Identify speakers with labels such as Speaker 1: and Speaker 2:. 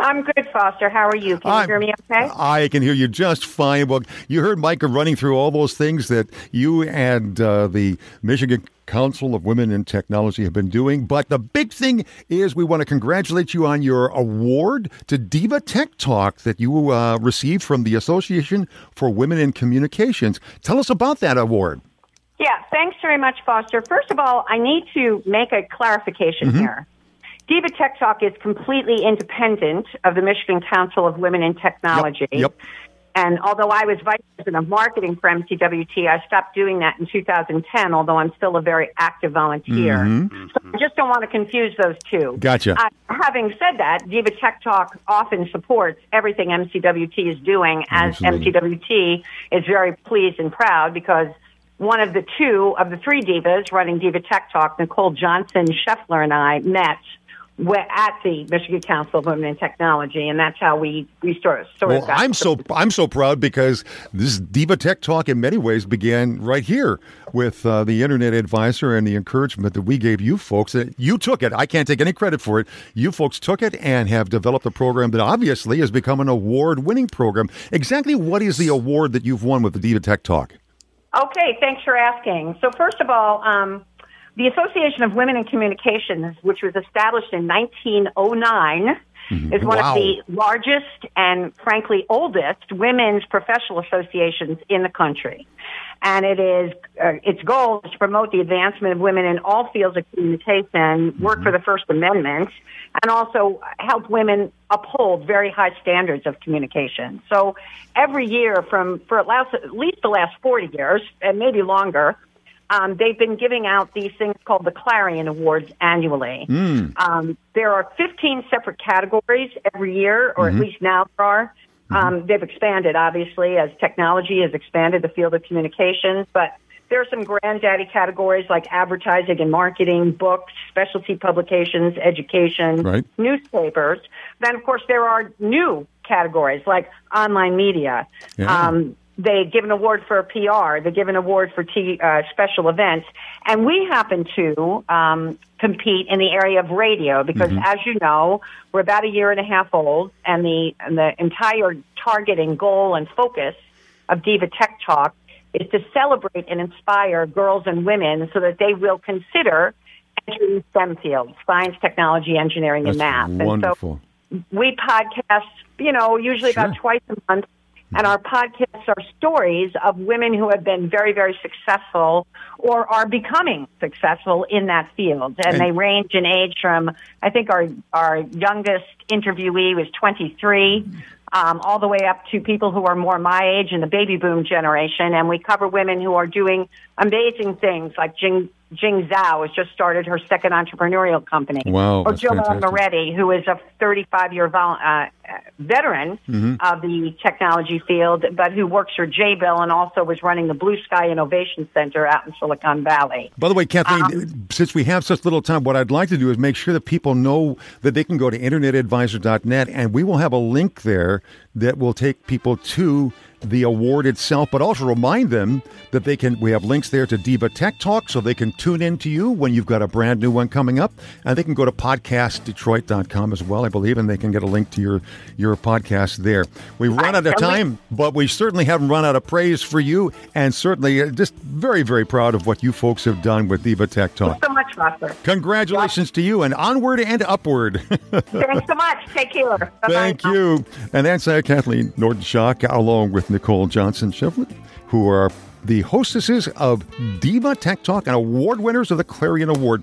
Speaker 1: I'm good, Foster. How are you? Can you hear me okay?
Speaker 2: I can hear you just fine. Well, you heard Micah running through all those things that you and the Michigan Council of Women in Technology have been doing. But the big thing is we want to congratulate you on your award to Diva Tech Talk that you received from the Association for Women in Communications. Tell us about that award.
Speaker 1: Yeah, thanks very much, Foster. First of all, I need to make a clarification here. Diva Tech Talk is completely independent of the Michigan Council of Women in Technology.
Speaker 2: Yep.
Speaker 1: And although I was vice president of marketing for MCWT, I stopped doing that in 2010, although I'm still a very active volunteer. So I just don't want to confuse those two.
Speaker 2: Gotcha.
Speaker 1: Having said that, Diva Tech Talk often supports everything MCWT is doing, as MCWT is very pleased and proud because one of the two of the three divas running Diva Tech Talk, Nicole Johnson Scheffler, and I met at the Michigan Council of Women in Technology, and that's how we sort of got.
Speaker 2: I'm so proud because this Diva Tech Talk in many ways began right here with the Internet Advisor and the encouragement that we gave you folks. You took it. I can't take any credit for it. You folks took it and have developed a program that obviously has become an award-winning program. Exactly what is the award that you've won with the Diva Tech Talk?
Speaker 1: Okay, thanks for asking. So first of all, the Association of Women in Communications, which was established in 1909, is one of the largest and, frankly, oldest women's professional associations in the country. And it is its goal is to promote the advancement of women in all fields of communication, work for the First Amendment, and also help women uphold very high standards of communication. So every year for at least the last 40 years, and maybe longer, they've been giving out these things called the Clarion Awards annually. There are 15 separate categories every year, or at least now there are. They've expanded, obviously, as technology has expanded the field of communications, but there are some granddaddy categories like advertising and marketing, books, specialty publications, education, newspapers. Then, of course, there are new categories like online media. They give an award for PR. They give an award for special events. And we happen to compete in the area of radio because, as you know, we're about a year and a half old, and the entire targeting goal and focus of Diva Tech Talk is to celebrate and inspire girls and women so that they will consider entering STEM fields, science, technology, engineering, and math.
Speaker 2: Wonderful.
Speaker 1: And so we podcast, usually about twice a month. And our podcasts are stories of women who have been very, very successful or are becoming successful in that field. And they range in age from, I think our youngest interviewee was 23, all the way up to people who are more my age in the baby boom generation. And we cover women who are doing amazing things like Jing Zhao has just started her second entrepreneurial company.
Speaker 2: Wow,
Speaker 1: or Jill Moretti, who is a 35-year veteran of the technology field, but who works for J-Bill and also was running the Blue Sky Innovation Center out in Silicon Valley.
Speaker 2: By the way, Kathleen, since we have such little time, what I'd like to do is make sure that people know that they can go to internetadvisor.net, and we will have a link there that will take people to the award itself, but also remind them that we have links there to Diva Tech Talk so they can tune in to you when you've got a brand new one coming up. And they can go to podcastdetroit.com as well, I believe, and they can get a link to your podcast there. We've run out of time, but we certainly haven't run out of praise for you, and certainly just very, very proud of what you folks have done with Diva Tech Talk.
Speaker 1: Thanks so much, Foster.
Speaker 2: Congratulations to you, and onward and upward.
Speaker 1: Thanks so much. Take care. Bye-bye.
Speaker 2: Thank you. And that's Kathleen Norton-Schock, along with Nicole Johnson Scheffler, who are the hostesses of Diva Tech Talk and award winners of the Clarion Award.